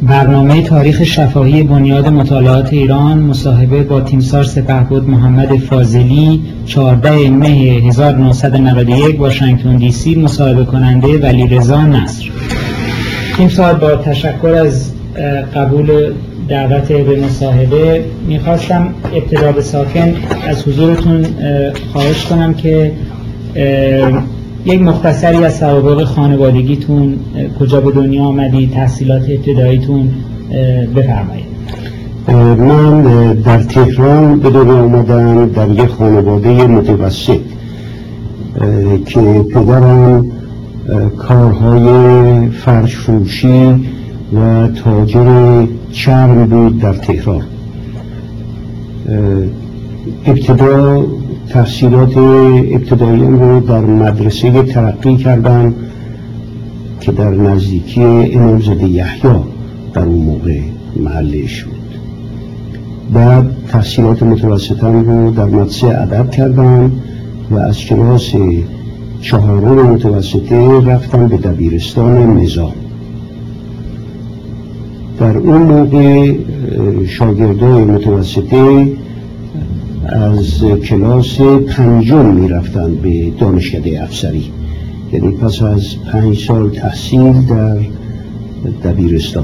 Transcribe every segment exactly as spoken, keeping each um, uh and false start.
برنامه تاریخ شفاهی بنیاد مطالعات ایران، مصاحبه با تیمسار سپهبد محمد فاضلی، چهاردهم مه هزار و نهصد و نود و یک، واشنگتن دی سی. مصاحبه کننده ولیرضا نصر. تیمسار، با تشکر از قبول دعوت به مصاحبه، میخواستم ابتدا به ساکن از حضورتون خواهش کنم که یک مختصری از سوابق خانوادگیتون، کجا به دنیا آمدید، تحصیلات ابتداییتون بفرمایید. من در تهران به دنیا آمدم در یک خانواده متوسط که پدرم کارهای فرش فروشی و تاجر چرم بود در تهران. ابتدا تحصیلات ابتداییم رو در مدرسه ترقی کردم که در نزدیکی امامزاده یحیی در اون موقع محلش بود. بعد تحصیلات متوسطم رو در مدرسه ادب کردم و از کلاس چهارم متوسطه رفتم به دبیرستان نظام. در اون موقع شاگردای متوسطه از کلاس پنجم می رفتن به دانشکده افسری، یعنی پس از پنج سال تحصیل در دبیرستان.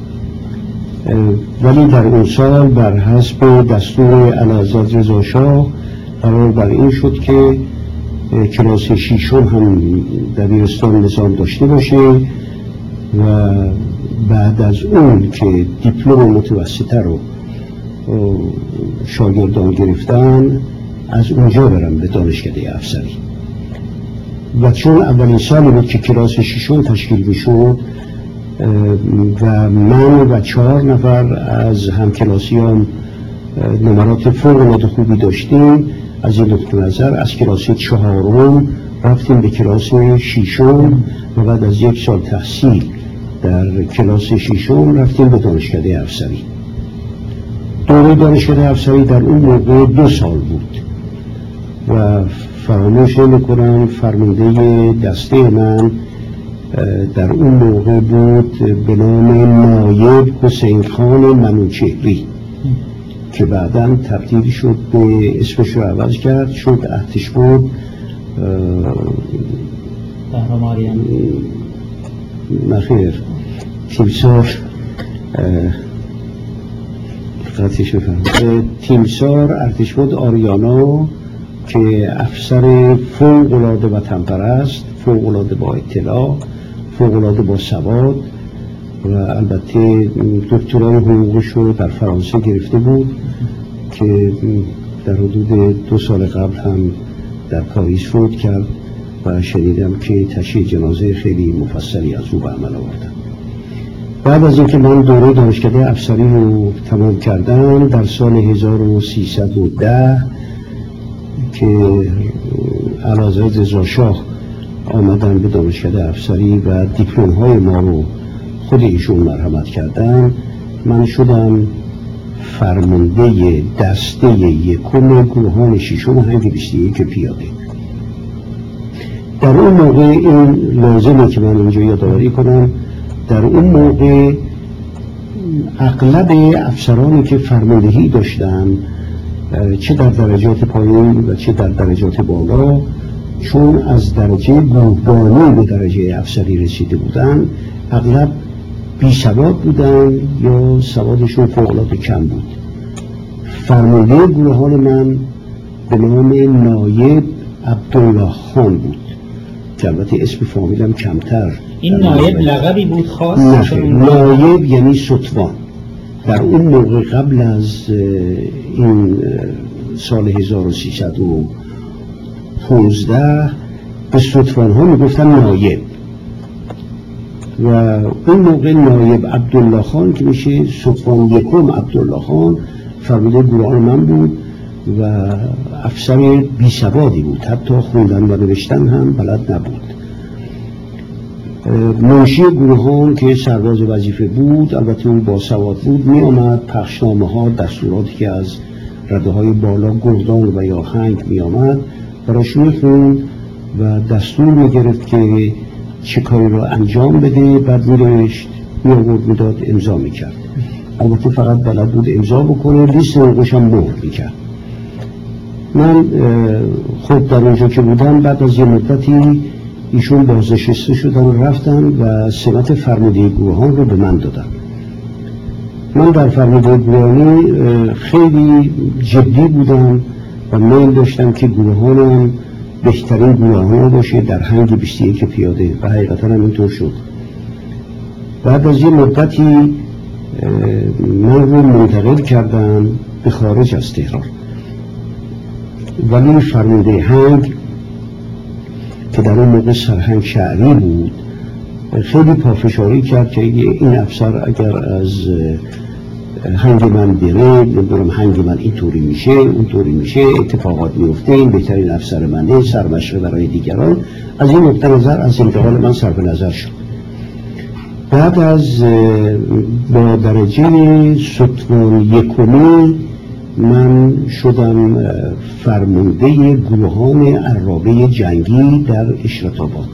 ولی در اون سال بر حسب دستور اعلیحضرت رضا شاه قرار بر این شد که کلاس ششم هم دبیرستان نظام داشته باشه و بعد از اون که دیپلم متوسطه رو شاگردان گرفتن از اونجا برم به دانشکده افسری. و چون اولین سالی بود که کلاس ششم تشکیل میشد و من و چهار نفر از همکلاسیان نمرات فوق العاده خوبی داشتیم، از این نقطه نظر از کلاس چهارم رفتیم به کلاس ششم و بعد از یک سال تحصیل در کلاس ششم رفتیم به دانشکده افسری. دوره دانشکده افسری در اون موقع دو سال بود و فراموش نمی‌کنم فرمانده دسته من در اون موقع بود به نام نایب حسین خان منوچهری که بعداً تبدیل شد به اسمش رو عوض کرد، شد ارتشبد قهرمانیان نخیر تیمسار قطعش بفرم تیمسار ارتشبد آریانا که افسر فوق العاده وطن پرست، فوق العاده با اطلاع، فوق العاده با سواد و البته دکترای حقوقش رو در فرانسه گرفته بود که در حدود دو سال قبل هم در پاریس فوت کرد و شنیدم که تشییع جنازه خیلی مفصلی از او به عمل آوردن. بعد از اینکه من دوره دانشکده افسری رو تمام کردم در سال هزار و سیصد و ده که اعلیحضرت رضا شاه آمدن به دانشکده افسری و دیپلم های ما رو خود ایشون مرحمت کردن، من شدم فرمانده دسته یکم گروهان ششم هنگ بیست و یک پیاده. در اون موقع این لازمه که من اینجا یادآوری کنم، در اون موقع اغلب افسرانی که فرماندهی داشتن چه در درجات پایین و چه در درجات بالا، چون از درجه گروهبانی به درجه افسری رسیده بودن اغلب بی سواد بودن یا سوادشون فوق العاده کم بود. فرمانده گروهان من به نام نایب عبدالله خان بود که البته اسم فامیلم کمتر. این نایب لقبی بود خاص؟ نه، نایب یعنی ستوان. در اون موقع قبل از این سال هزار و سیصد و پانزده به ستوان ها میگفتن نایب و اون موقع نایب عبدالله خان که میشه ستوان یکم عبدالله خان فرمانده گروهان من بود و افسر بی سوادی بود، حتی خوندن و نوشتن هم بلد نبود. منشی گروهان که سرباز وظیفه بود، البته اون با سواد بود، می آمد پخشنامه ها، دستوراتی که از رده های بالا گردان و یا هنگ می آمد براشون خوند و دستور می گرفت که چه کاری را انجام بده. بعد می نوشت می آورد میداد امضا میکرد. البته فقط بلد بود امضا بکنه، لیست حقوقش هم مهر میکرد. من خود در اونجا که بودم بعد از یه مدتی ایشون بازنشسته شدن و رفتن و سمت فرمانده گروهان رو به من دادن. من در فرمانده گروهانی خیلی جدی بودم و میل داشتم که گروهانم بهترین گروهان باشه در هنگ بیست و یک پیاده و حقیقتا هم اینطور شد. بعد از یه مدتی من رو منتقل کردم به خارج از تهران، ولی فرمانده هنگ که در اون موقع سرهنگ شعری بود خیلی پافشاری کرد که این افسر اگر از هنگ من بره، نمیدونم هنگ من اینطوری میشه اونطوری میشه، اتفاقات میفته، این بهترین افسر منه، سرمشق برای دیگران. از این نقطه نظر از انتقال من صرف نظر شد. بعد از با درجه ستون یکمی من شدم فرمانده گروهان عرابه جنگی در اشرت آباد.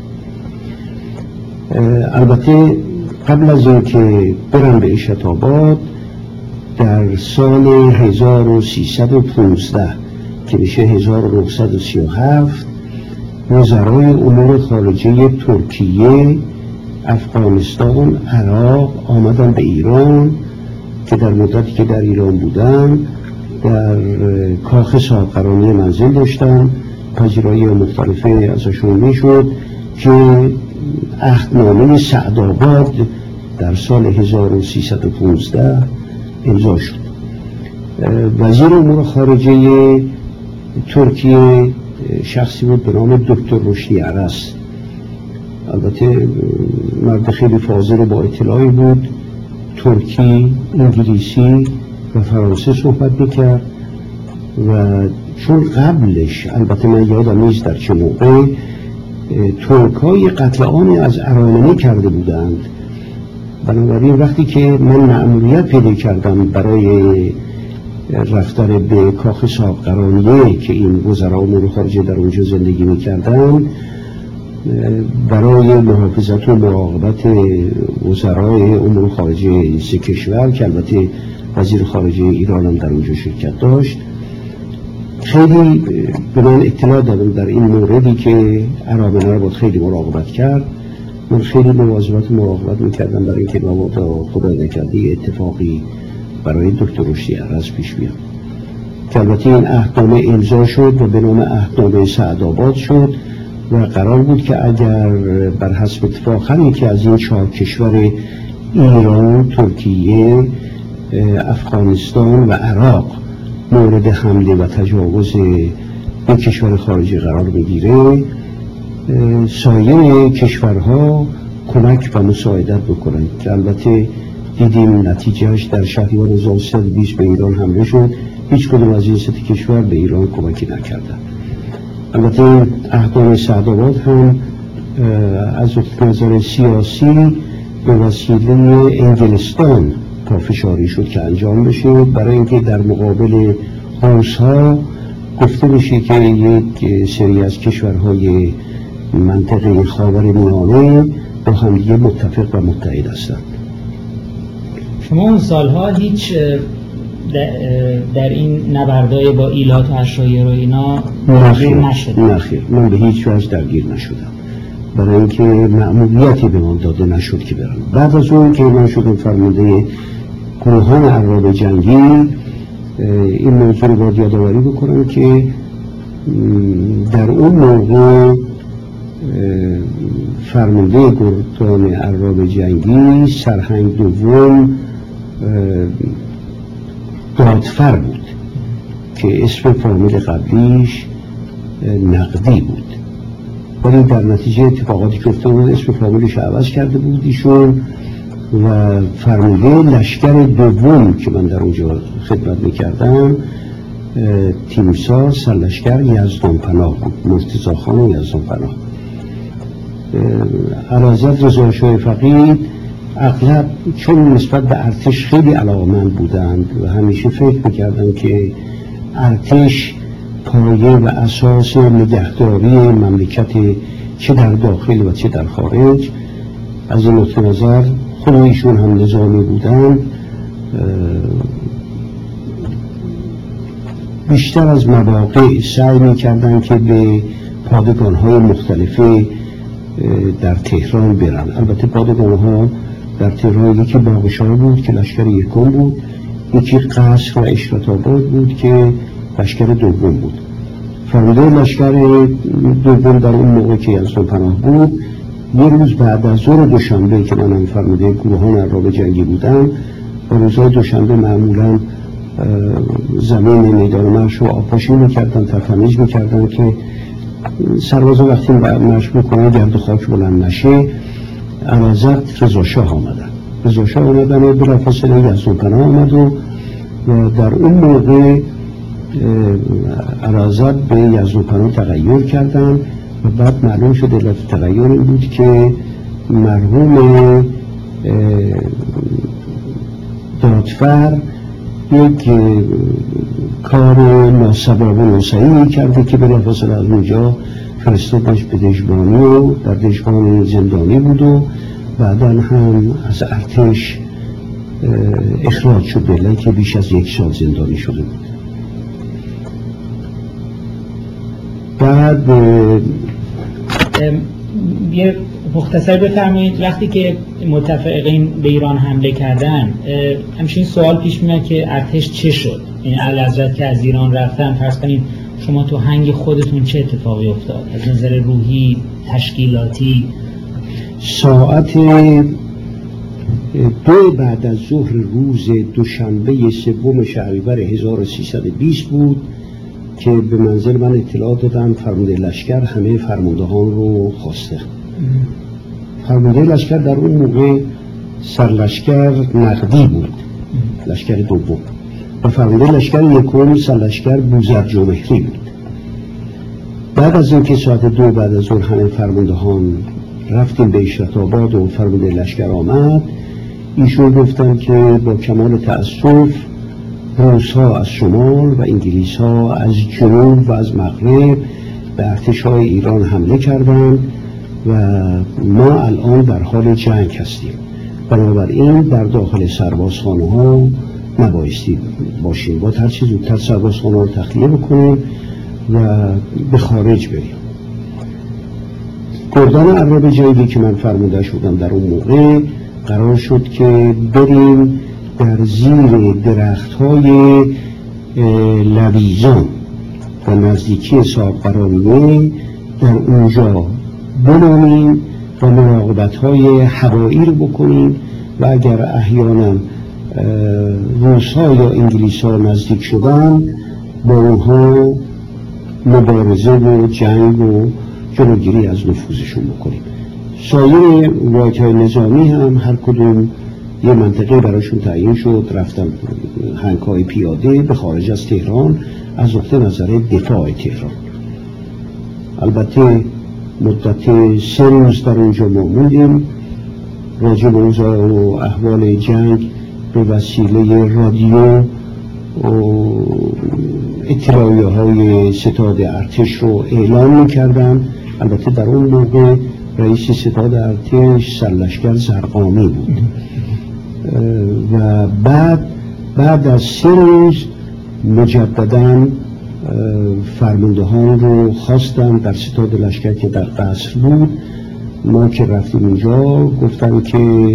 البته قبل از اینکه برم به اشرت آباد در سال هزار و سیصد و پانزده که میشه هزار و نهصد و سی و هفت وزرای امور خارجه ترکیه، افغانستان، عراق آمدن به ایران که در مدتی که در ایران بودم در کاخ صاحبقرانی منزل داشتم. پذیرایی مختلفه ازشون میشد که عهدنامه سعدآباد در سال هزار و سیصد و پانزده امضا شد. وزیر امور خارجه ترکیه شخصی بود به نام دکتر رشدی ارس. البته مرد خیلی فاضل با اطلاعی بود، ترکی، انگلیسی و فرانسه صحبت میکرد و چون قبلش البته من یادم نیست در چه موقع ترکای قتل عام از ارامنه کرده بودند. بنابراین وقتی که من مأموریت پیدا کردم برای رفتن به کاخ صاحبقرانیه که این وزرا امور خارجه در اونجا زندگی میکردن، برای محافظت و مراقبت وزرای امور خارجه سه کشور که البته وزیر خارجه ایران هم در اونجا شرکت داشت، خیلی به من اطلاع دادم در این موردی که ارامنه رو باید خیلی مراقبت کرد. من خیلی مواظبت و مراقبت میکردم برای اینکه مبادا خدا نکرده اتفاقی برای دکتر رشدی ارس پیش بیاد که البته این عهدنامه امضا شد و به نام عهدنامه سعدآباد شد و قرار بود که اگر بر حسب اتفاق هر که از این چهار کشور ایران، ترکیه، افغانستان و عراق مورد حمله و تجاوز یک کشور خارجی قرار بگیره، سایر کشورها کمک و مساعدت بکنند که البته دیدیم نتیجهش در شهریور هزار و سیصد و بیست به ایران حمله شد. هیچ کدوم از این سه کشور به ایران کمکی نکردند. البته عهدنامه سعدآباد هم از نظر سیاسی به وسیله انگلستان پافشاری شد که انجام بشه برای اینکه در مقابل روس‌ها گفته بشه که یک سری از کشورهای منطقه خاورمیانه با هم دیگه متفق و متحد هستند. شما اون سالها هیچ در این نبردهای با ایلات و عشایر و اینا درگیر نشدید؟ نه خیر، من به هیچ وجه درگیر نشدم برای اینکه مأموریتی به من داده نشد که برم. بعد از اون که من شدم فرمانده گروهان عرابه جنگی، این موضوع رو باید یادآوری بکنم که در اون موقع فرمانده گروهان عرابه جنگی سرهنگ دوم دادفر بود که اسم فامیل قبلیش نقدی بود، ولی در نتیجه اتفاقاتی که افتاده بود اسم فامیلش عوض کرده بود ایشون و فرمانده لشکر دوم که من در اونجا خدمت میکردم تیمسار سرلشکر یزدان پناه بود، مرتضی خان یزدان پناه. اعلیحضرت رضا شاه فقید اغلب چون نسبت به ارتش خیلی علاقه‌مند بودند و همیشه فکر میکردن که ارتش پایه و اساس نگهداری مملکت چه در داخل و چه در خارج، از این نقطه نظر خود ایشون هم نظامی بودن، بیشتر از مواقع سعی می‌کردن که به پادگان‌های مختلفه در تهران برن. البته پادگان‌ها در تهران یکی باغشاه بود که لشکر یکم بود، یکی قصر و اشرت آباد بود که لشکر دوم بود. فرمانده لشکر دوم در اون موقع که یزدان پناه بود، یه روز بعد از ظهر دوشنبه که منم فرمانده گروهان عراب جنگی بودم، و روزهای دوشنبه معمولا زمین میدان مرش رو آبپاشی میکردن، ترتمیز میکردن که سربازا وقتی مرش میکنن گرد و خاک بلند نشه. عرازت رضا شاه آمدن رضا شاه آمدن و بلافاصله یزدان پناه آمد و در اون موقع عرازت به یزدان پناه تغییر کردن و بعد معلوم شد علت تغییر این بود که مرحوم دادفر یک کار ناسباب و ناسعی کرده که بلافاصله از اونجا فرستادش به دژبانی و در دژبان زندانی بود و بعدا هم از ارتش اخراج شد، بله که بیش از یک سال زندانی شده بود. بعد یه مختصر بفرمایید، وقتی که متفقین به ایران حمله کردن همچنین سوال پیش میاد که ارتش چه شد؟ این اعلیحضرت که از ایران رفتن، فرض کنید شما تو هنگ خودتون چه اتفاقی افتاد از نظر روحی، تشکیلاتی؟ ساعت دو بعد از ظهر روز دوشنبه سوم شهریور هزار و سیصد و بیست بود که به منزل من اطلاع دادن فرمانده لشکر همه فرماندهان رو خواسته. فرمانده لشکر در اون موقع سرلشکر نقدی بود، لشکر دوم، و فرمانده لشکر یکم سرلشکر بوزرجمهری بود. بعد از اینکه ساعت دو بعد از ظهر همه فرماندهان رفتیم به اشرت آباد و فرمانده لشکر آمد، ایشون گفتن که با کمال تأسف روس ها از شمال و انگلیس ها از جنوب و از مغرب به ارتش های ایران حمله کردند و ما الان در حال جنگ هستیم، بنابراین در داخل سربازخانه ها نبایستی باشیم، با هر چیز زودتر سربازخانه ها رو تخلیه بکنیم و به خارج بریم. گردان عراب جنگی که من فرمانده شدم در اون موقع قرار شد که بریم در زیر درخت های لویزان و نزدیکی صاحب قرانیه در اونجا بمانیم و مراقبت های هوایی رو بکنیم و اگر احیانا روس ها یا انگلیس ها نزدیک شدن با اونها مبارزه و جنگ و جلوگیری از نفوذشون بکنیم. سایر واحد های نظامی هم هر کدوم یه منطقه براشون تعیین شد، رفتن هنگ‌های پیاده به خارج از تهران از نقطه نظر دفاع تهران. البته مدت سه روز در اونجا ما موندیم، راجع به اوضاع و احوال جنگ به وسیله رادیو و اطلاعیه های ستاد ارتش رو اعلام می‌کردن. البته در اون موقع رئیس ستاد ارتش سرلشکر زرقامی بود و بعد بعد از سه روز مجدداً فرماندهان رو خواستن در ستاد لشکر که در قصر بود. ما که رفتیم اونجا گفتن که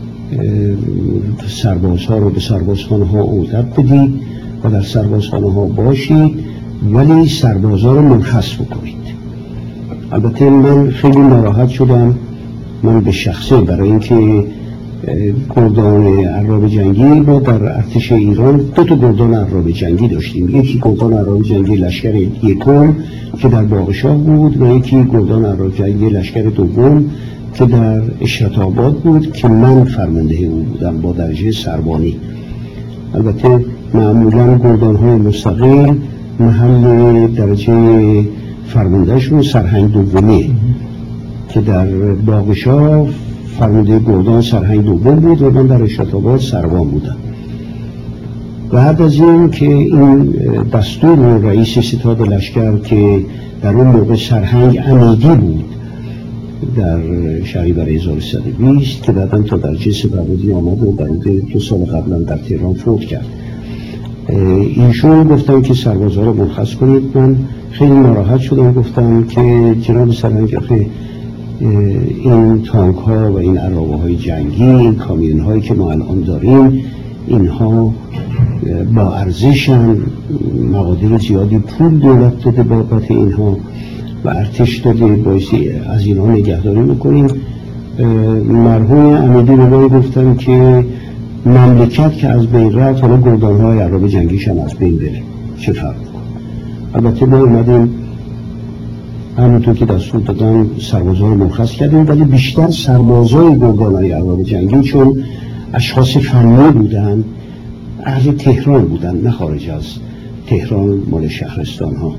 سربازها رو به سربازخانه ها عودت بدید و در سربازخانه ها باشید ولی سربازها رو منحصر بکنید. البته من خیلی ناراحت شدم، من به شخصه، برای اینکه گردان عراب جنگی ما در ارتش ایران دو تا گردان عراب جنگی داشتیم، یکی گردان عراب جنگی لشکر یکم که در باغشاه بود و یکی گردان عراب جنگی لشکر دوم که در اشرت آباد بود که من فرمانده او بودم با درجه سربانی. البته معمولا گردان های مستقل محل درجه فرماندهشون سرهنگ دومه که در باغشاه فرمانده گردان سرهنگ دوم بود و من در اشرت آباد سروان بودم. بعد از این که این دستور رئیس ستاد لشکر که در اون موقع سرهنگ امیدی بود در شهریور هزار و سیصد و بیست که بعداً تا در جسر بهبودی آمد و در دو سال قبلا در تهران فوت کرد. ایشون گفتن که سربازها رو مرخص کنید. من خیلی ناراحت شدم، گفتم که جناب سرهنگ آخه این تانک ها و این عرابه های جنگی، این کامیون هایی که ما الان داریم، اینها با ارزشن، مقادیر زیادی پول دولت داده بابت اینها و ارتش داده، بایستی از اینها نگهداری میکنیم. مرحوم امیدی به ما گفتن که مملکت که از بین رفت، حالا گردان های عرابه جنگیش هم از بین بره، چه فرق میکنه؟ البته ما اومدیم همونطور که دستور دادن سربازها رو مرخص کردیم، ولی بیشتر سربازای گردان‌های عرابه جنگی چون اشخاص فنی بودن، اهل تهران بودن، نه خارج از تهران، مال شهرستان ها.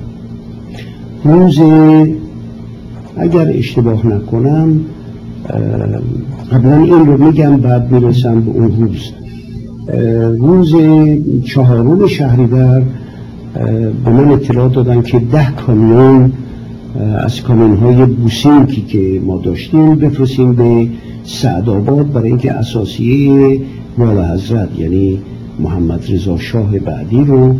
روز اگر اشتباه نکنم قبلا این رو میگم بعد میرسم به اون روز. روز چهارم شهریور به من اطلاع دادن که ده کامیون از کامیون های بوسینکی که ما داشتیم بفرستیم به سعدآباد برای اینکه اساسیه والا حضرت یعنی محمد رضا شاه بعدی رو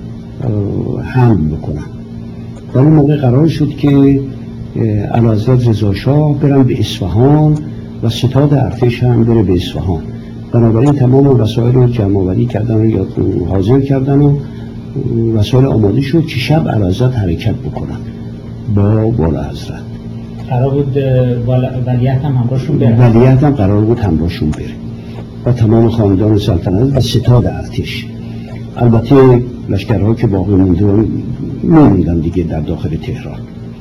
حمل بکنن. در اون موقع قرار شد که اعلیحضرت رضا شاه برن به اصفهان و ستاد ارتش هم بره به اصفهان. بنابراین تمام وسایل رو جمع آوری کردن و یا حاضر کردن و وسایل آماده شد که شب اعلیحضرت حرکت بکنن با والا حضرت. قرار بود ولیعت هم همراهشون بره. ولیعت هم قرار بود همراهشون بره و تمام خاندان سلطنت و ستاد ارتش. البته لشکرها که باقی موندن موندن دیگه در داخل تهران.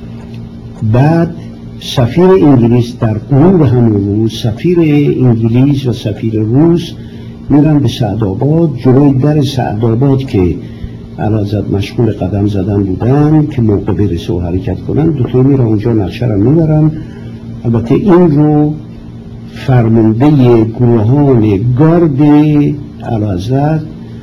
بعد سفیر انگلیس در غروب همون روز، سفیر انگلیس و سفیر روس میرن به سعدآباد. جلوی در سعدآباد که اعلیحضرت مشغول قدم زدن بودن که موقع برسه و حرکت کنن، دوتایی میرن اونجا نقشه رو میبرن. البته این رو فرمانده گروهان گارد اعلیحضرت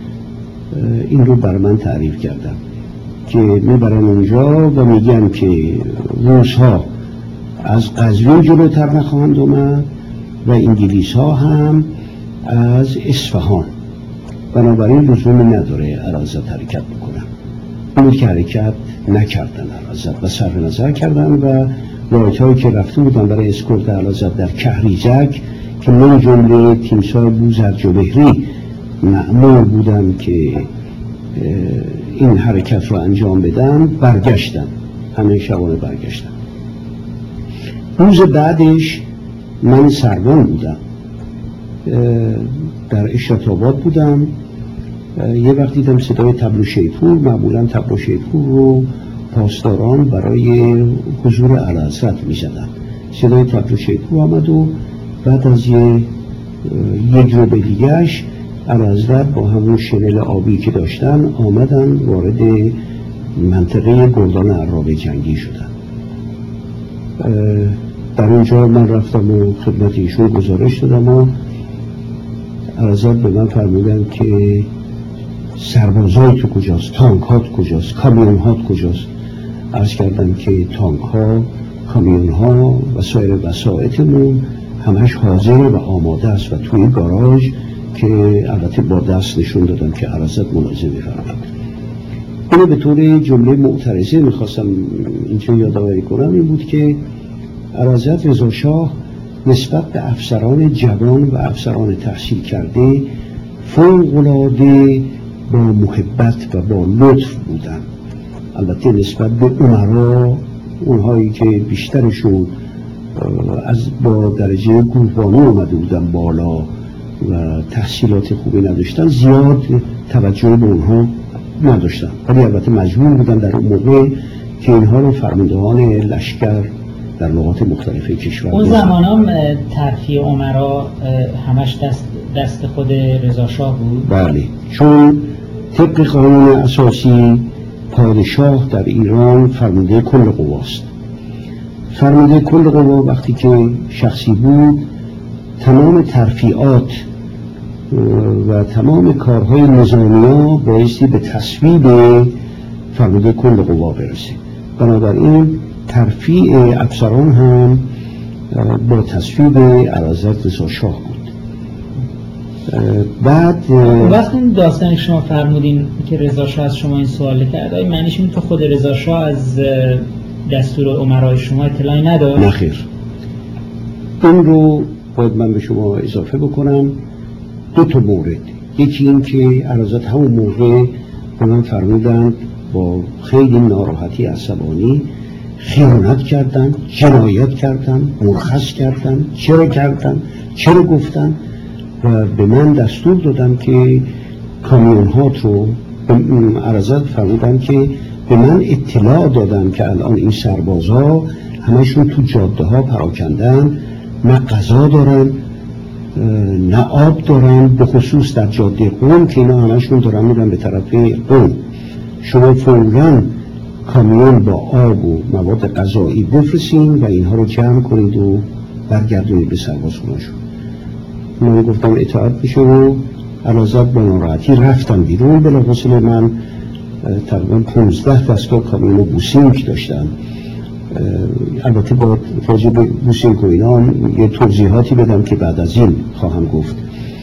این رو بر من تعریف کردن که میبرن اونجا و میگن که روس ها از قزوین جلوتر نخواهند اومد و انگلیس ها هم از اصفهان، بنابراین لزومی نداره اعلیحضرت حرکت بکنن. اون که حرکت نکردن اعلیحضرت و صرف نظر کردن و لایت هایی که رفته بودن برای اسکورت اعلیحضرت در کهریزک که من جمله تیمسار بوزرجبهری مأمور بودن که این حرکت رو انجام بدن، برگشتن، همه شبانه برگشتن. روز بعدش من سروان بودم، در اشرت‌آباد بودم. یه وقت دیدم صدای طبل و شیپور، معمولا طبل و شیپور رو پاسداران برای حضور اعلیحضرت می‌زدن. صدای طبل و شیپور آمد و بعد از یه یک رو به دیگه‌اش اعلیحضرت با همون شنل آبی که داشتن آمدن وارد منطقه گردان عرابه جنگی شدن. در اونجا من رفتم و خدمت ایشون گزارش دادم و اعلیحضرت به من فرمودن که سربازای تو کجاست، تانک هات کجاست، کامیون هات کجاست. عرض کردم که تانک ها، کامیون ها و سایر وسایطمون همش حاضر و آماده است و توی گاراژ، که البته با دست نشون دادم که اعلیحضرت ملاحظه می‌فرمایند. اینو به طور جمله معترضه میخواستم اینجا یادآوری کنم، این بود که اعلیحضرت رضا شاه نسبت به افسران جوان و افسران تحصیل کرده فوق‌العاده با محبت و با لطف بودن. البته نسبت به امرا، اونهایی که بیشترشون از با درجه گروهبانی اومده بودن بالا و تحصیلات خوبی نداشتن، زیاد توجه به اونها نداشتن، ولی البته مجبور بودن در اون موقع که اینها رو فرماندهان لشکر در نقاط مختلف کشور. اون زمان هم ترفیع امرا همش دست, دست خود رضا شاه بود؟ بله، چون طبق قانون اساسی پادشاه در ایران فرمانده کل قواست. فرمانده کل قوا وقتی که شخصی بود، تمام ترفیعات و تمام کارهای نظامی‌ها بایستی به تصویب فرمانده کل قوا برسه. بنابراین ترفیع افسران هم با تصویب اعلیحضرت رضا شاه بود. بعد وقتی داستان شما فرمودین که رضا شاه از شما این سوال کرد، آیا معنیش اینه که خود رضا شاه از دستور امرای شما اطلاعی نداشت؟ نه خیر. این رو باید من به شما اضافه بکنم. دو تا مورد، یکی این که اعلیحضرت همون موقع به من فرمودند با خیلی ناراحتی عصبانی خیانت کردن، جنایت کردن، مرخص کردن، چرا کردن، چرا گفتن، و به من دستور دادن که کامیون هات رو اعلیحضرت فرمودن که به من اطلاع دادن که الان این سربازها همشون تو جاده ها پراکندن، نه غذا دارن نه آب دارن، به خصوص در جاده قم که اینا همشون دارن میرن به طرف قم. شما فوراً کامیون با آب و مواد غذایی بفرستین و اینها رو جمع کنید و برگردونید به سربازخونه‌شون. من گفتم اطاعت بشه و اعلیحضرت با ناراحتی رفتم بیرون. بلافاصله من تقریبا پانزده دستگاه کامیون بوسینگ داشتم. البته با راجع به بوسینگ و اینا یه توضیحاتی بدم که بعد از این خواهم گفت.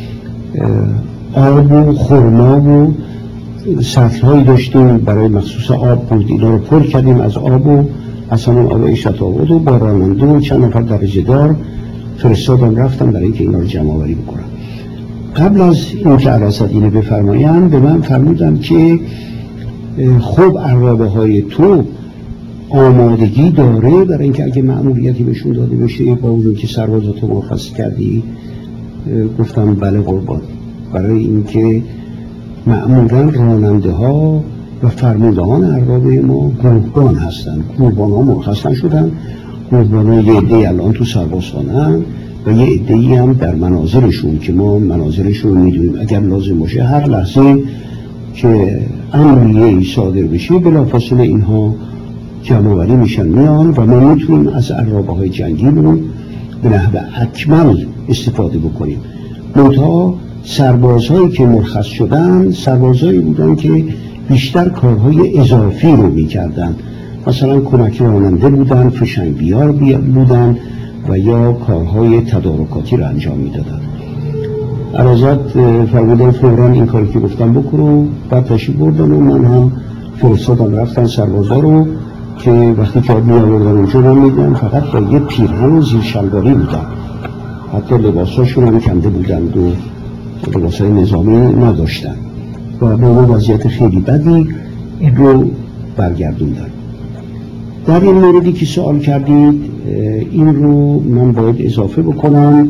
آب و خرما و سطل‌هایی داشتیم برای مخصوص آب بود، اینا رو پر کردیم از آب و اصلا آب عیشت آباد و با راننده و چند نفر درجه دار فرستادم رفتم برای اینکه اینا رو جمع آوری بکنم. قبل از اینکه اعلیحضرت اینو بفرمایند به من فرمودم که خب عرابه های تو آمادگی داره برای اینکه اگه مأموریتی بهشون داده بشه با اون که سربازاتو مرخص کردی؟ گفتم بله قربان، برای اینکه معمولا راننده ها و فرماندهان ارباب ما گروهبان هستند. گروهبان ها مرخص نشدن، گروهبان ها یه عده الان تو سربازخانه‌اند و یه عده‌ای هم در منازلشون که ما منازلشون میدونیم اگر لازم باشه هر لحظه که امریه صادر بشه بلافاصله اینها جمع‌آوری میشن میان و ما میتونیم از ارباب های جنگیمون به نحو اکمل استفاده بکنیم. منتها سربازهایی که مرخص شدن سربازهایی بودن که بیشتر کارهای اضافی رو میکردن، مثلا کمک راننده بودن، فشنگ بیار بودن و یا کارهای تدارکاتی رو انجام میدادن. اعلیحضرت فرمودن فوراً این کاری که گفتم بکنو، بعد تشریف بردن و من هم فرستادم رفتن سربازا رو که وقتی که می آوردن اونجا رو میدن فقط با یه پیرهن و زیر شلواری بودن، حتی لباساشون هم کنده بودند و لباسای نظامی نداشتن و با اون وضعیت خیلی بدی این رو برگردوندن. در این موردی که سوال کردید این رو من باید اضافه بکنم.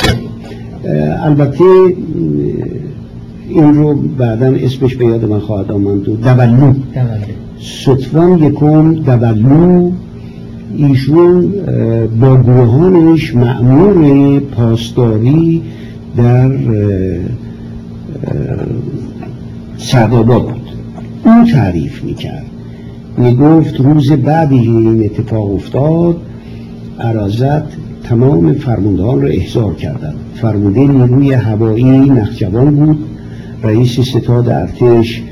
البته این رو بعداً اسمش به یاد من خواهد آمد، دولو ستوان یکم دولو، ایشون با گروهانش مأمور پاسداری در سعدآباد بود. اون تعریف میکرد، میگفت روز بعدی این اتفاق افتاد اعلیحضرت تمام فرماندهان رو احضار کردند. فرمانده نیروی هوایی نخجوان بود، رئیس ستاد ارتش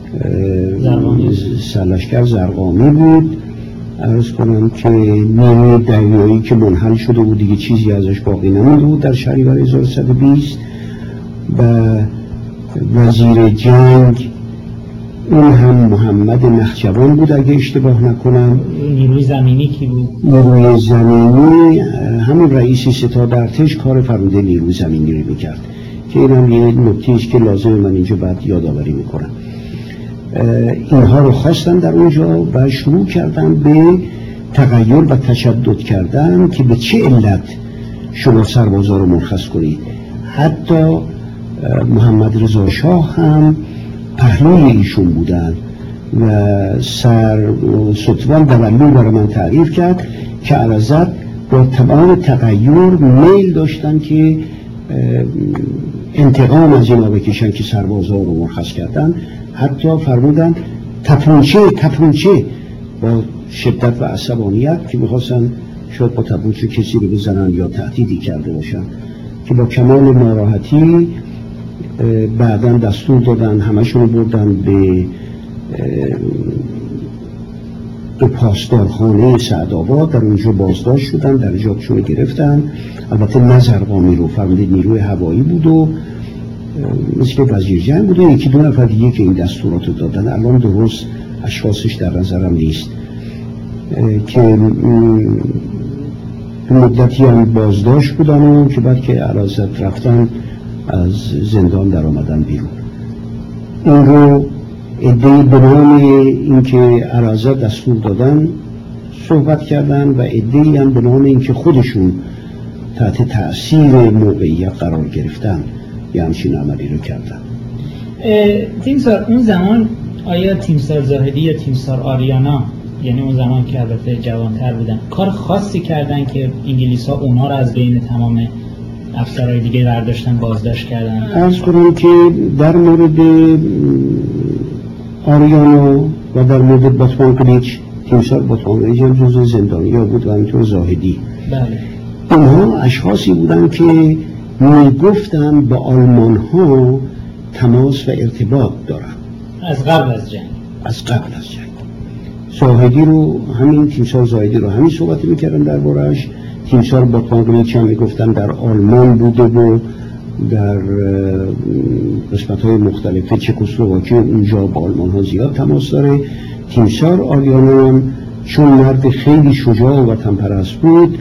سرلشکر زرقامی بود. عرض کنم که نیروی دریایی که منحل شده بود دیگه چیزی ازش باقی نمونده بود در شهریور هزار و صد و بیست، و وزیر جنگ اون هم محمد نخجوان بود اگه اشتباه نکنم. نیروی زمینی کی بود؟ نیروی زمینی همون رئیس ستاد ارتش کار فرمانده نیروی زمینی رو میکرد که این هم یه نکته‌ایست که لازم من اینجا بعد یادآوری میکنم. اینها رو خواستن در اونجا و شروع کردن به تغییر و تشدد کردن که به چه علت شما سربازا رو مرخص کنید. حتی محمد رضا شاه هم پهلوی ایشون بودن و سر ستوان دولو برای من تعریف کرد که اعلیحضرت با تمام تغییر میل داشتن که انتقام از اینا بکشن که سربازا رو مرخص کردن. حتی فرمودن تپونچه تپونچه با شدت و عصبانیت که میخواستن شاید با تپونچه کسی رو بزنن یا تهدیدی کرده باشن، که با کمال ناراحتی بعداً دستور دادن همشون رو بردن به به پاسدارخانه سعدآباد، در اونجا بازداشت شدن، درجاتشون رو گرفتن. البته نه زرقامی رو فرمودید، نیروی هوایی بود و مثل وزیر جنگ بود و یکی دو نفر دیگه که این دستورات رو دادن. الان درست اشخاصش در نظرم نیست که مدتی هم بازداشت بودن و که بعد که اعلیحضرت رفتن از زندان در آمدن بیرون. این رو عده‌ای به نام اینکه اعلیحضرت دستور دادن صحبت کردن و عده‌ای هم به نام اینکه خودشون تحت تأثیر موقعیت قرار گرفتن یه همچین عملی رو کردن. تیمسار اون زمان آیا تیمسار زاهدی یا تیمسار آریانا، یعنی اون زمان که البته جوانتر بودن، کار خاصی کردن که انگلیس ها اونها رو از بین تمام افسرهای دیگه برداشتن بازداشت کردن؟ عرض کنم که در مورد آریانا و در مورد باتمان کلیچ، تیمسار باتمان کلیچ هم جزو زندانیا بود و همینطور زاهدی. بله. اونها اشخاصی بودن که میگفتن با آلمان ها تماس و ارتباط دارن از قبل از جنگ. از قبل از جنگ زاهدی رو همین تیمسار زاهدی رو همین صحبت میکردن دربارش. تیمسار باتمان کلیچ هم میگفتن در آلمان بوده و در قسمت های مختلف چکسلواکی اونجا با آلمان ها زیاد تماس داره. تیمسار آریانا هم چون مرد خیلی شجاع و وطن پرست بود،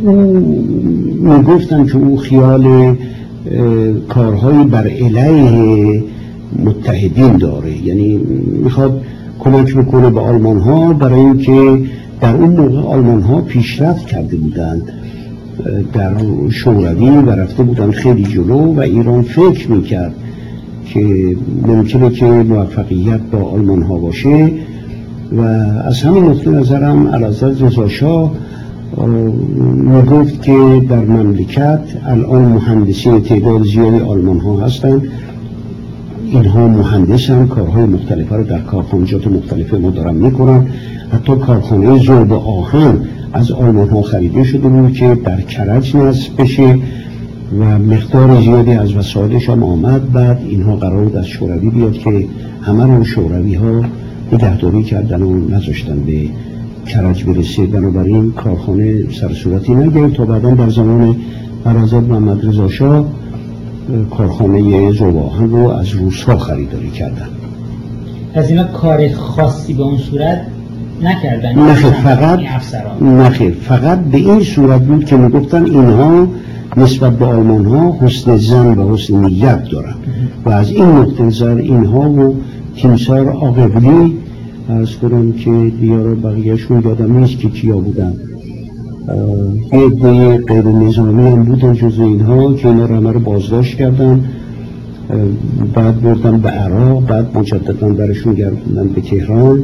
میگفتن که او خیال کارهایی بر علیه متحدین داره، یعنی میخواد کمک بکنه به آلمان ها، برای اینکه در اون موقع آلمان ها پیشرفت کرده بودند در شوروی و رفته بودن خیلی جلو و ایران فکر میکرد که ممکنه که موفقیت با آلمان ها باشه. و از همین نقطه نظرم اعلیحضرت رضا شاه میگفت که در مملکت الان مهندسی تعداد زیادی آلمان ها هستند، اینها مهندس هم کارهای مختلفه رو در کارخانجات مختلفه ما دارن میکنن. حتی کارخانه ذوب آهن از آلمان ها خریده شده بود که در کرج نصب بشه و مقدار زیادی از وسایلش هم آمد. بعد اینها قرار بود از شوروی بیاد که همه رو شوروی ها نگهداری کردن و نذاشتن به کرج برسه. بنابراین کارخانه سر صورتی نگرفت تا بعدا در زمان اعلیحضرت محمد رضا شاه کارخانه ذوب آهن رو از روس ها خریداری کردن. از اینا کار خاصی به اون صورت نکردن؟ نخیر، فقط نخیر فقط به این صورت بود که میگفتن اینها نسبت به آلمان ها حسن ظن و حسن نیت دارن و از این نقطه نظر اینها و تیمسار آقبلی از کنم که دیار بقیهشون یادم نیست که کیا بودن، یه عده غیر نظامی هم بودن جزو اینها که اینا رو همه رو بازداشت کردن، بعد بردن به عراق، بعد مجددا برشون گردوندن به تهران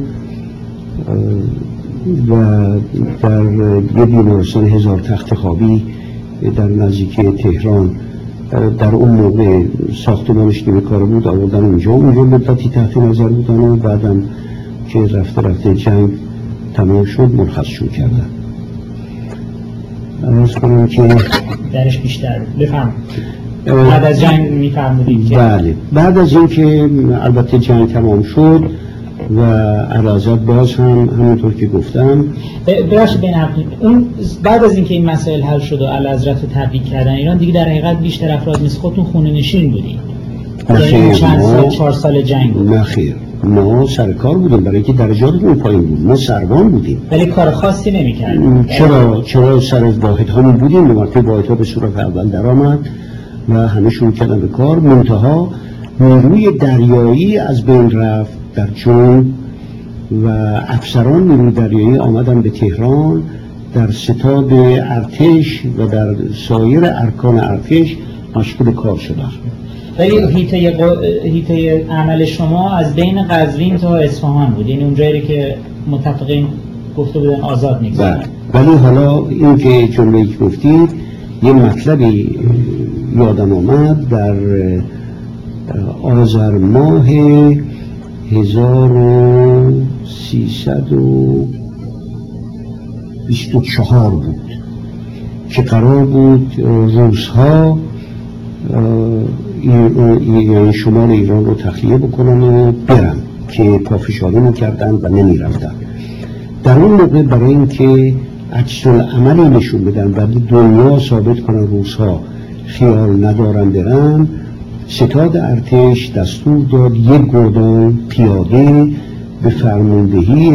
و در یه بیمارستان هزار تخت خوابی در نزدیکی تهران در اون موقع ساختمانش که به کار بود آوردن اونجا اونجا مدتی تحت نظر بودن و بعدم که رفته رفته جنگ تمام شد مرخصشون کردن. عرض کنم که درش بیشتر بفهم بعد از جنگ میفهمودیم که بله بعد از این که البته جنگ تمام شد و اعلیحضرت باز هم همونطور که گفتم براش بین اون بعد از اینکه این مسائل حل شد و اعلیحضرت رو تبریک کردن ایران، دیگه در حقیقت بیشتر افراد مثل خودتون خونه نشین بودین؟ نخیر، چند سال چهار سال جنگ بود؟ نخیر، ما سرکار بودیم برای اینکه درجاتمون پایین بود، ما سروان بودیم ولی کار خاصی نمی‌کردیم. چرا چرا سر واحد همون بودیم، وقتی واحد ها به صورت اول در آمد و همه شروع کردن به کار. منتها نیروی دریایی از بین رفت در جنگ و افسران نیروی دریایی آمدن به تهران در ستاد ارتش و در سایر ارکان ارتش مشغول کار شدن. ولی هیته هیته عمل شما از بین قزوین تا اصفهان بود، یعنی اونجایی که متفقین گفته بودن آزاد می‌گذارن. ولی حالا این که جمله‌ای که گفتید یه مطلبی یادم آمد. در آذر ماه هزار و سیصد و بیست و چهار بود که قرار بود روس‌ها یعنی شمال ایران رو تخلیه بکنن و برن که پافشاری میکردن و نمیرفتن. در اون موقع برای اینکه عکس العملی نشون بدن و دنیا ثابت کنن روس‌ها خیال ندارن برن، ستاد ارتش دستور داد یک گردان پیاده به فرماندهی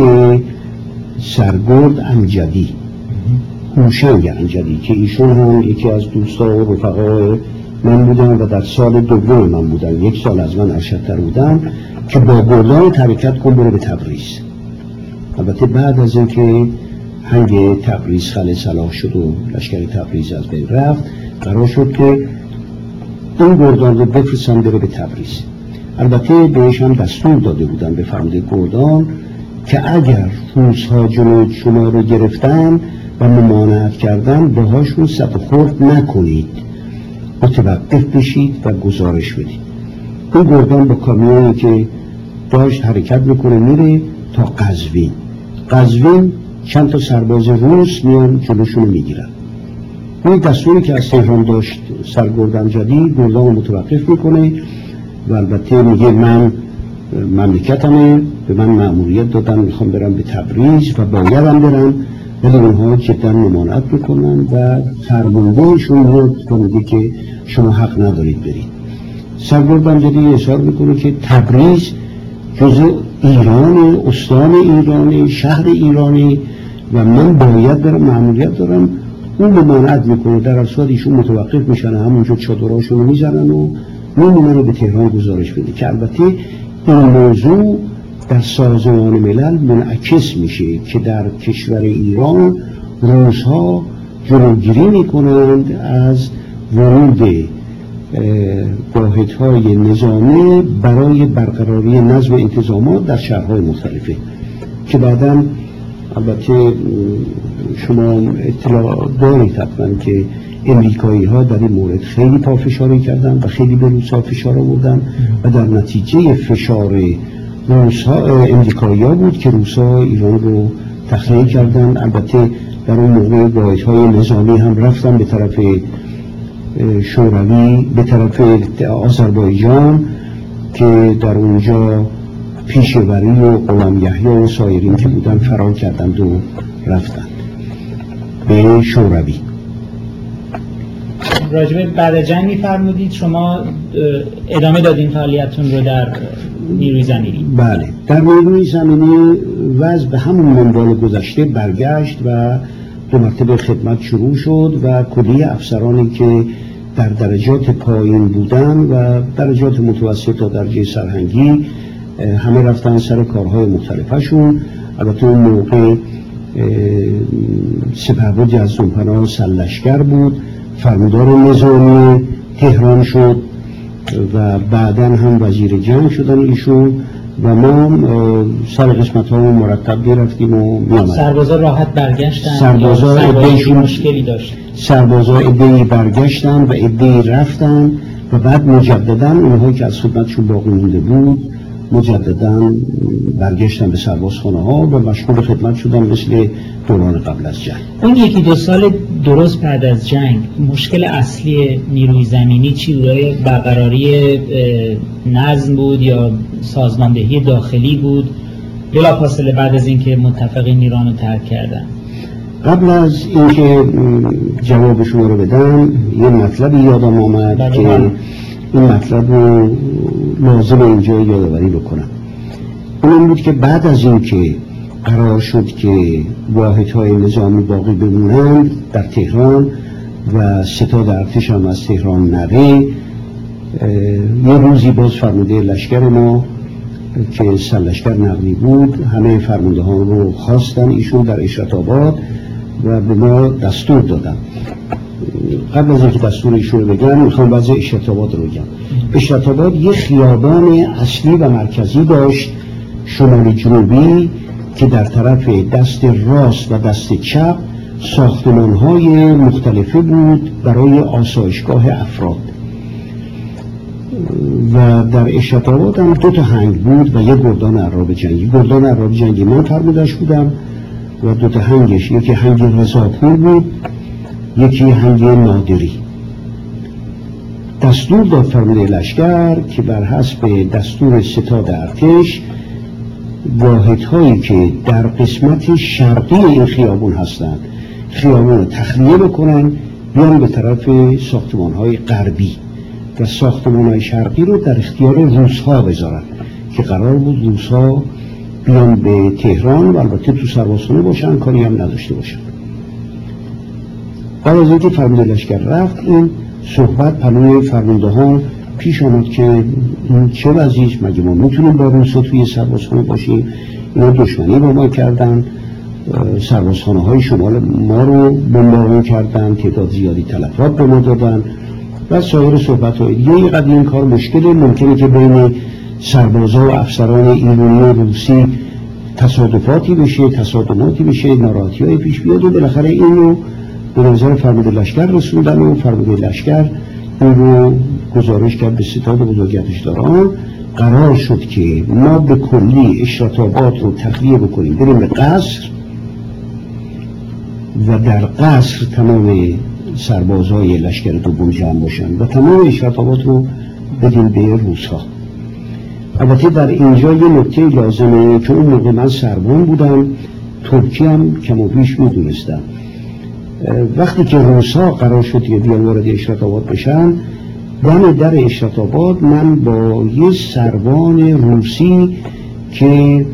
سرگرد امجدی، هوشنگ امجدی که ایشون هم یکی از دوستا و رفقای من بودن و در سال دوم من بودن، یک سال از من ارشدتر بودن، که با گردان حرکت کن بره به تبریز. البته بعد از اینکه هنگ تبریز خل صلاح شد و لشکر تبریز از بین رفت، قرار شد که این گردان رو بفرستن بره به تبریز. البته بهش هم دستور داده بودن به فرمانده گردان که اگر روس‌ها جلوی شما رو گرفتن و ممانعت کردن باهاشون صد خورد نکنید، متوقف بشید و گزارش بدید. این گردان با کامیونی که داشت حرکت میکنه میره تا قزوین. قزوین چند تا سرباز روس میان جلوشون میگیرن. این دستوری که از تهران داشت سرگرد امجدی گردان متوقف میکنه و البته میگه من مملکتمه، به من مأموریت دادن میخوام برم به تبریز و بایدم برم، ولی اونها جدا ممانعت میکنن و فرماندهشون رو میگه که شما حق ندارید برید. سرگرد امجدی اشاره میکنه که تبریز جزء ایران، استان ایرانی، شهر ایرانی و من باید برم، مأموریت دارم. اون ممانعت میکنه، در اصل ایشون متوقف میشن، همونجا چادرهاشون رو میزنن و میمونن به تهران گزارش بده. که البته این موضوع در سازمان ملل منعکس میشه که در کشور ایران روس‌ها جلوگیری میکنند از ورود واحدهای نظامی برای برقراری نظم انتظامات در شهرهای مختلفه، که بعداً البته شما اطلاع دارید حتما که امریکایی ها در این مورد خیلی پافشاری کردن و خیلی به روس‌ها فشار آوردن و در نتیجه فشار روس‌ها امریکایی ها بود که روس‌ها ایران رو تخلیه کردن. البته در اون موقع واحدهای نظامی هم رفتن به طرف شوروی، به طرف آذربایجان که در اونجا پیشوری و غلام یحیی و سایرین که بودن فرار کردند و رفتن به شوروی. راجبه بعد از جنگ می‌فرمودید شما ادامه دادین فعالیتتون رو در نیروی زمینی؟ بله، در نیروی زمینی وضع به همون منوال گذشته برگشت و دو مرتبه خدمت شروع شد و کلیه افسرانی که در درجات پایین بودن و درجات متوسط تا درجه سرهنگی همه رفتن سر کارهای مختلفشون. البته اون موقع سپهبد از زنپناه سرلشکر بود، فرماندار نظامی تهران شد و بعداً هم وزیر جنگ شدن ایشون و ما سر قسمت ها مرتب گرفتیم و میامدیم. سربازا راحت برگشتن؟ سربازا ادهیشون مشکلی داشت؟ سربازا ادهی برگشتن و ادهی رفتن و بعد مجدداً اونهایی که از خدمتشون باقی مونده بود مجدداً برگشتن به سربازخانه ها و مشغول خدمت شدن مثل دوران قبل از جنگ. اون یکی دو سال درست بعد از جنگ مشکل اصلی نیروی زمینی چی بود؟ برقراری نظم بود یا سازماندهی داخلی بود بلافاصله بعد از اینکه متفقین ایران رو ترک کردن؟ قبل از اینکه جواب شما رو بدم یه مطلبی یادم آمد که این مطلب رو لازم اینجا یادآوری بکنم. اون بود که بعد از اینکه قرار شد که واحدهای نظامی باقی بمونند در تهران و ستاد ارتش هم از تهران نره، یه روزی باز فرمانده لشکر ما که سرلشکر نقلی بود همه فرمانده ها رو خواستن ایشون در اشرت آباد و به ما دستور دادن. قبل از اینکه دستور ایشون رو بگم میخوام وضع اشرت آباد رو بگم. اشرت آباد یه خیابان اصلی و مرکزی داشت شمال جنوبی که در طرف دست راست و دست چپ ساختمان‌های مختلفه بود برای آسایشگاه افراد و در اشرت آباد هم دو تا هنگ بود و یک گردان عراب جنگی. گردان عراب جنگی من فرمودش بودم و دو تا هنگش، یکی هنگ رضاپور بود یکی هنگ نادری. دستور داد فرمانده لشکر که بر حسب دستور ستاد ارتش واحدهایی که در قسمت شرقی این خیابون هستند خیابون رو تخلیه بکنن، بیان به طرف ساختمان‌های غربی و ساختمان‌های شرقی رو در اختیار روس‌ها بذارن که قرار بود روس‌ها بیان به تهران و البته تو سربازخانه باشن، کاری هم نداشته باشن. بعد از اینکه فرمانده لشکر رفت، این صحبت پلوی فرمانده ها پیش آمد که این چه وضعیست، مگه ما میتونیم با روس‌ها توی سربازخانه باشیم؟ اینا دشمنی با ما کردن، سربازخانه های شمال ما رو بمباران کردن، تعداد زیادی تلفات به ما دادن و سایر صحبت های دیگه. یه قدر این کار مشکله، ممکنه که بین سربازا و افسران ایرانی و روسی تصادفاتی بشه، تصادماتی بشه، ناراحتی های پیش بیاد و بالاخره این رو به نظر فرمانده لشکر رسوندن و فرمانده لشکر این رو گزارش کرد به ستاد بزرگگردشداران. قرار شد که ما به کلی اشرت‌آباد رو تخلیه بکنیم، بریم به قصر و در قصر تمام سربازای لشکر دوم جمع باشن و تمام اشرت‌آباد رو بدیم به روس‌ها. البته در اینجا یه نکته لازمه که اون موقع من سربان بودم، ترکی هم کم و بیش میدونستم. وقتی که روس‌ها قرار شد که بیان وارد اشرت‌آباد بشن، دم در اشرت‌آباد من با یه سربان روسی که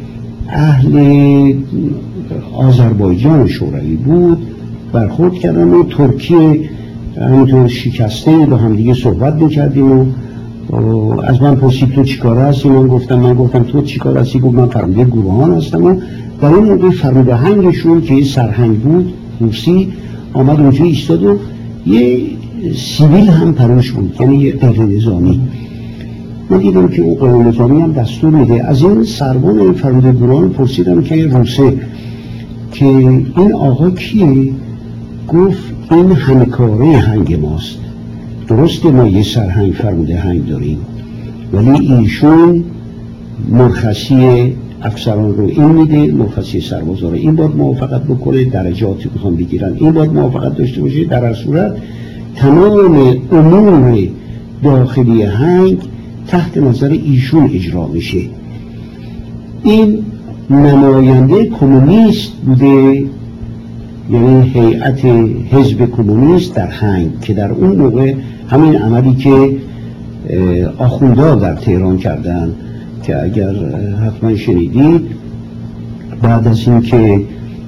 اهل آذربایجان شوروی بود برخورد کردم و ترکی همینطور شکسته با هم دیگه صحبت میکردیم و از من پرسید تو چیکار هستی؟ من گفتم من گفتم تو چیکار هستی؟ گفت من فرمانده گروهان هستم. و در این موقع فرمانده هنگشون که سرهنگ بود روسی آمد اونجا ایستاد و یه سیویل هم پروش بود، یعنی یه قوه نظامی. من دیدم که اون قوه نظامی هم دستور میده. از این سربان این فرمانده گروهان پرسیدم که روسه که این آقا کیه؟ گفت این همکاره هنگ ماست. درسته ما یه سرهنگ فرمانده هنگ داریم ولی ایشون مرخصی افسران رو این میده، مرخصی سربازا رو این باید موافقت بکنه، درجاتی بخوام بگیرن این باید موافقت داشته باشه. در هر صورت تمام امور داخلی هنگ تحت نظر ایشون اجرا میشه. این نماینده کمونیست بوده، یعنی هیئت حزب کمونیست در هنگ که در اون موقع همین عملی که آخوندها در تهران کردن که اگر حتما شنیدید، بعد از این که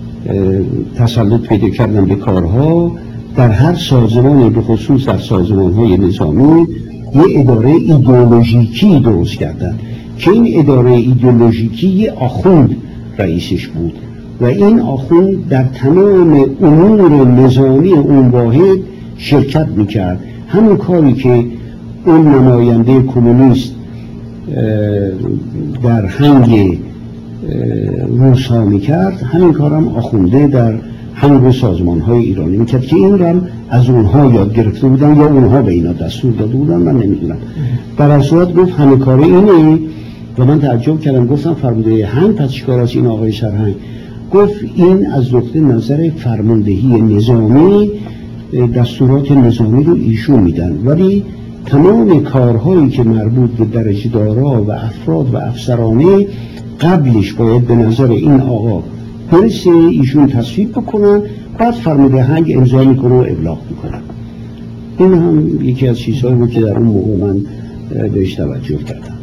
تسلط پیدا کردن به کارها در هر سازمانی، به خصوص در سازمان‌های نظامی، یه اداره ایدئولوژیکی درست کردن که این اداره ایدئولوژیکی یه آخوند رئیسش بود و این آخوند در تمام امور نظامی اون واحد شرکت میکرد. همون کاری که اون نماینده کمونیست در هنگ روس‌ها میکرد، همین کارم آخونده در هنگ سازمان‌های ایرانی میکرد که این رو از اونها یاد گرفته بودن یا اونها به اینا دستور داده بودن، من نمیدونم. در هر صورت گفت همه کاره اینه و من تعجب کردم. گفتم فرمانده هنگ پس چیکار است این آقای سرهنگ؟ گفت این از نقطه نظر فرماندهی نظامی دستورات نظامی رو ایشون میدن، ولی تمام کارهایی که مربوط به درجه دارا و افراد و افسرانه قبلش باید به نظر این آقا برسه، ایشون تصویب بکنن، بعد فرمانده هنگ امضا میکنه و ابلاغ میکنن. این هم یکی از چیزهایی بود که در اون موقع من بهش توجه کردم.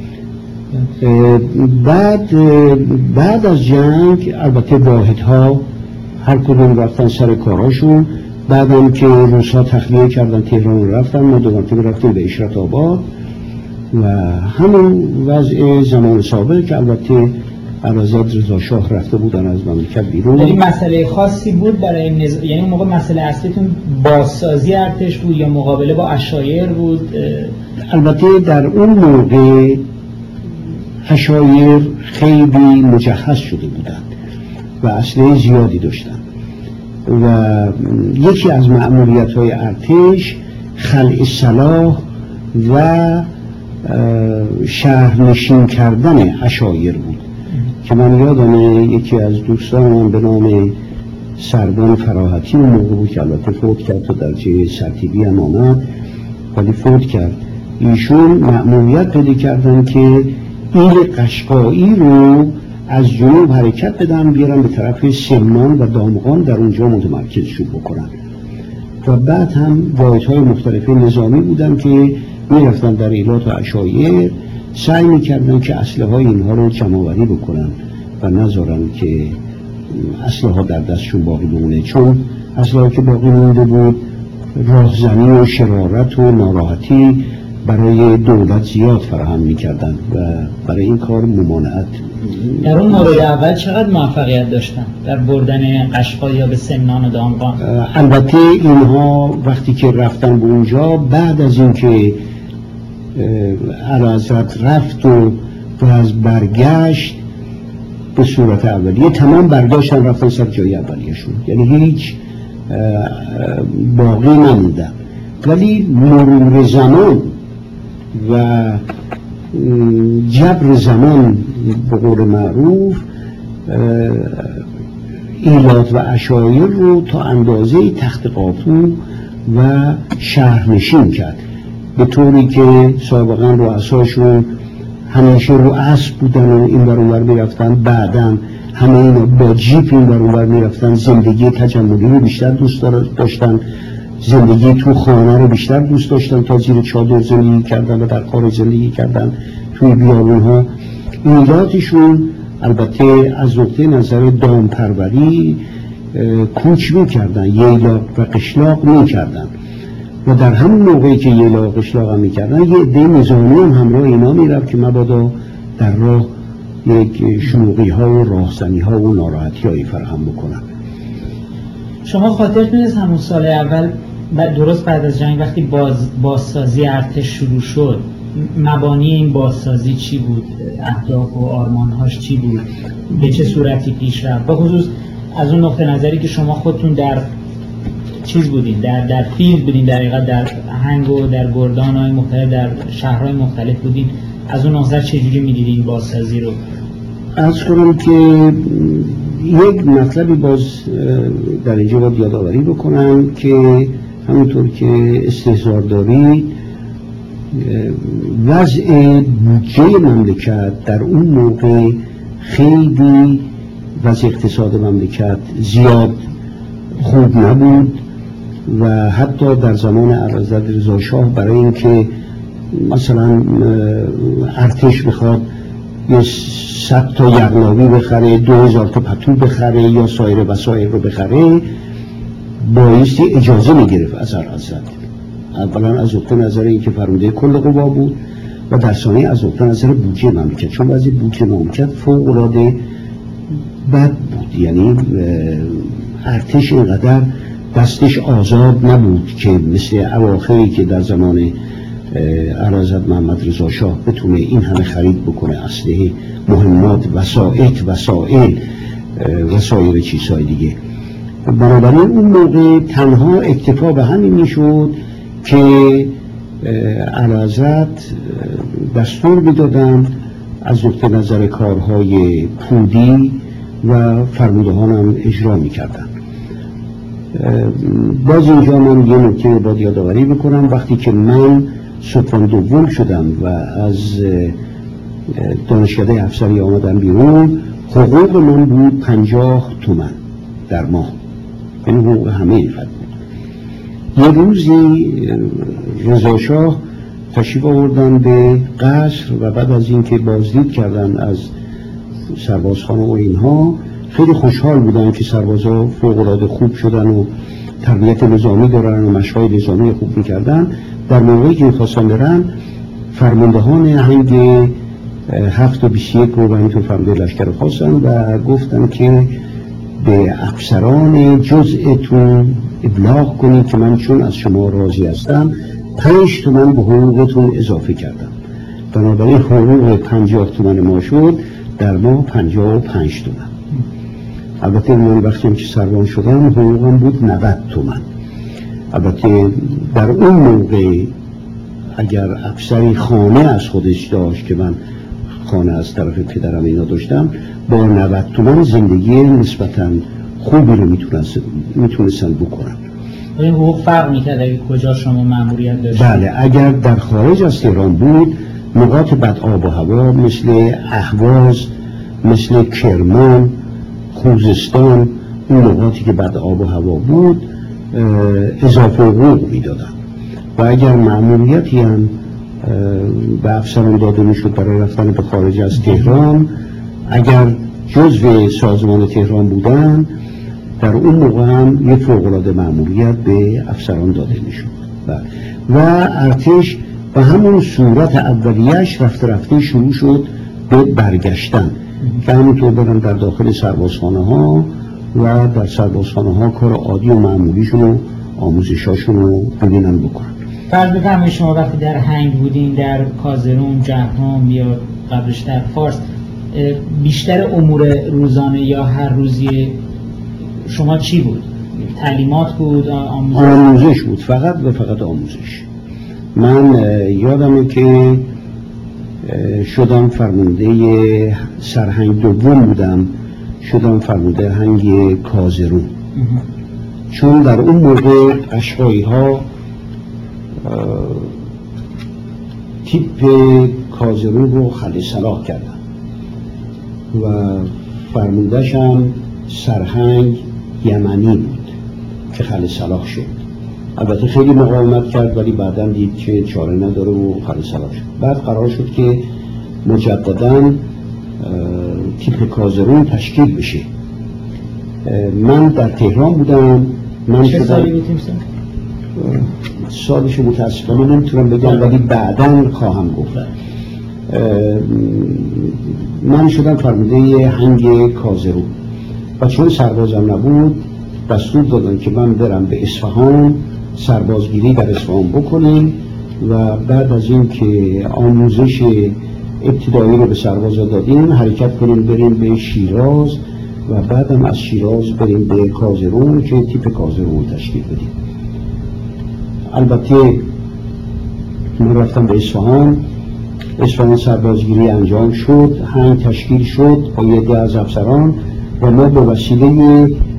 بعد بعد از جنگ البته واحدها هر کدوم رفتن سر کاراشون. بعدم که روس‌ها تخلیه کردن تهران رفتن، ما دوباره رفتیم به اشرت‌آباد و همون وضع زمان سابق که البته علیزاده رضا شاه رفته بودن از مملکت بیرون. یعنی مسئله خاصی بود برای نز... یعنی اون موقع مسئله اصلیتون بازسازی ارتش بود یا مقابله با عشایر بود؟ البته در اون موقع عشایر خیلی مجهز شده بودند و اسلحه زیادی داشتند و یکی از مأموریت‌های ارتش خلع سلاح و شهرنشین کردن عشایر بود که من یادمه یکی از دوستانم به نام سربان فراحتی اون موقع بود که البته فوت کرد و درجه سرتیبی هم آمد ولی فوت کرد. ایشون مأموریت پیدا کردن که ایل قشقایی رو از جنوب حرکت بدن بیارن به طرف سمنان و دامغان در اونجا متمرکزشون بکنن. و بعد هم واحدهای مختلف نظامی بودن که میرفتن در ایلات و عشایر سعی میکردن که اسلحه های اینها رو جمع‌آوری بکنن و نذارن که اسلحه ها در دستشون باقی بمونه، چون اسلحه که باقی مونده بود راهزنی و شرارت و ناراحتی برای دولت زیاد فراهم میکردن و برای این کار ممانعت. در اون مورد اول چقدر موفقیت داشتن در بردن قشقای یا به سمنان و دامغان؟ البته اینها وقتی که رفتن به اونجا، بعد از اینکه اعلیحضرت رفت و از برگشت به صورت اولیه تمام برگشتن رفتن سر جای اولیه‌شون، یعنی هیچ باقی نموندن. ولی مرور زمان و جبر زمان به قول معروف ایلات و عشایر رو تا اندازه تخت قاپو و شهرنشین کرد، به طوری که سابقا رؤساشون همیشه رو اسب بودن و این ور اون ور میرفتن، بعدن همه اینا با جیپ این ور اون ور میرفتن، زندگی تجملی رو بیشتر دوست داشتن، زندگی تو خانه رو بیشتر دوست داشتن تا زیر چادر زندگی کردن و در قار زندگی کردن توی بیابون ها. ایلاتشون البته از نقطه نظر دامپروری کوچ میکردن، ییلاق و قشلاق میکردن و در همون موقعی که ییلاق و قشلاق هم میکردن یه عده نظامی هم همراه اینا میرفت که مبادا در راه یک شلوغی ها و راهزنی ها و ناراحتی هایی فراهم بکنن. شما خاطرتون از همون سال اول درست بعد از جنگ وقتی باز بازسازی ارتش شروع شد، مبانی این بازسازی چی بود؟ اهداف و آرمانهاش چی بود؟ به چه صورتی پیش رفت؟ به خصوص از اون نقطه نظری که شما خودتون در چیز بودین، در در فیلد بودین، در حقیقت در آهنگ و در گردان‌های مختلف، در شهرهای مختلف بودین، از اون نظر چجوری می‌دیدین بازسازی رو؟ از کنم که یک مطلبی باز در اینجا باید یادآوری بکنم که همونطور که استحضار دارید، وضع بودجه مملکت در اون موقع خیلی وضع اقتصاد مملکت زیاد خوب نبود و حتی در زمان اعلیحضرت رضا شاه برای اینکه مثلا ارتش بخواد یه صد تا یغماوی بخره، دو هزار تا پتو بخره یا سایر وسایل رو بخره، بایستی اجازه میگرفت از اعلیحضرت. اولا از نقطه نظر این که فرمانده کل قوا بود و در ثانیه از نقطه نظر بودجه مملکت، چون بعضی بودجه مملکت فوق العاده بد بود، یعنی ارتش اینقدر دستش آزاد نبود که مثل اواخری که در زمان اعلیحضرت محمد رضا شاه بتونه این همه خرید بکنه، اسلحه، مهمات، وسائط، وسائل و سایر چیزهای دیگه. بنابراین اون موقع تنها اکتفا به همین میشد که اعلیحضرت دستور میدادن از نقطه نظر کارهای پودی و فرمودهان هم اجرا میکردن. باز اینجا من یه نکته باید یادآوری بکنم، وقتی که من سوپان دوم شدم و از دانشکده افسری آمدم بیرون، حقوق من بود پنجاه تومن در ماه، یعنی حقوق همه فرد بود. یه روزی رضا شاه تشریف آوردن به قصر و بعد از اینکه بازدید کردن از سربازخانه و اینها، خیلی خوشحال بودن که سربازا فوق‌العاده خوب شدن و تربیت نظامی دارن و مشق‌های نظامی خوب می‌کردن. در موقعی که می‌خواستن برن، فرماندهان آهنگ هفت و بیست و یک رو و اینطور فرمانده لشکر خواستن و گفتن که به افسران جزئتون ابلاغ کنید که من چون از شما راضی هستم پنج تومن به حقوقتون اضافه کردم. بنابراین حقوق پنجاه تومن ما شد در ماه پنجاه و پنج تومن. البته من وقتی که سربان شدم حقوقم بود نود تومن. البته در اون موقع اگر افسری خانه از خودش داشت که من خانه از طرف پدرم اینا داشتم، با نود تومن زندگی نسبتاً خوبی رو میتونستن بکنن. این حقوق فرق میکرد اگه کجا شما مأموریت داشتید؟ بله، اگر در خارج از تهران بود، نقاط بد آب و هوا مثل اهواز مثل کرمان، خوزستان، اون نقاطی که بعد آب و هوا بود اضافه حقوق میدادن و اگر مأموریتی هم به افسران داده میشد برای رفتن به خارج از تهران، اگر جزو سازمان تهران بودن در اون موقع هم یه فوق‌العاده مأموریت به افسران داده میشد و ارتش به همون صورت اولیه‌اش رفته رفته شروع شد به برگشتن که همونطور برن در داخل سربازخانه ها و در سربازخانه ها کار عادی و معمولیشون و آموزشاشون رو ببینن بکنن. فرض بفرمایید شما وقتی در هنگ بودین، در کازرون، جهرم یا قبلش در فارس، بیشتر امور روزانه یا هر روزی شما چی بود؟ تعلیمات بود؟ آموزش, آموزش بود، فقط و فقط آموزش. من یادمه که شدم فرمانده سرهنگ دوم بودم، شدم فرمانده هنگ کازرون، چون در اون موقع قشقایی ها تیپ کازرون رو خلیل صلاح کردن و فرمانده‌ش هم سرهنگ یمنی بود که خلیل صلاح شد. البته خیلی مقاومت کرد ولی بعداً دید که چاره نداره و خلیل صلاح شد. بعد قرار شد که مجدداً تیپ کازرون تشکیل بشه. من در تهران بودم. من چه سالی بودیم سن؟ سالش متاسفانه نمیتونم بگم ولی بعداً خواهم گفت. من شدم فرمانده هنگ کازرون و چون سربازم نبود دستور دادن که من برم به اصفهان سربازگیری در اصفهان بکنیم و بعد از این که آموزش ابتدایی رو به سربازا دادیم حرکت کنیم بریم به شیراز و بعدم از شیراز بریم به کازرون که تیپ کازرون تشکیل بدیم. البته من رفتم به اصفهان. اصفهان سربازگیری انجام شد، هنگ تشکیل شد با یه ده از افسران و ما به وسیله